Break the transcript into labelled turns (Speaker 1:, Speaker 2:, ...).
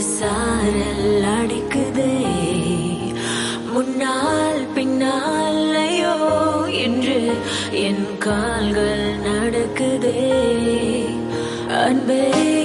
Speaker 1: சாரல் அடிக்குதே முன்னால் பின்னாலையோ என்று என் கால்கள் நடக்குதே அன்பே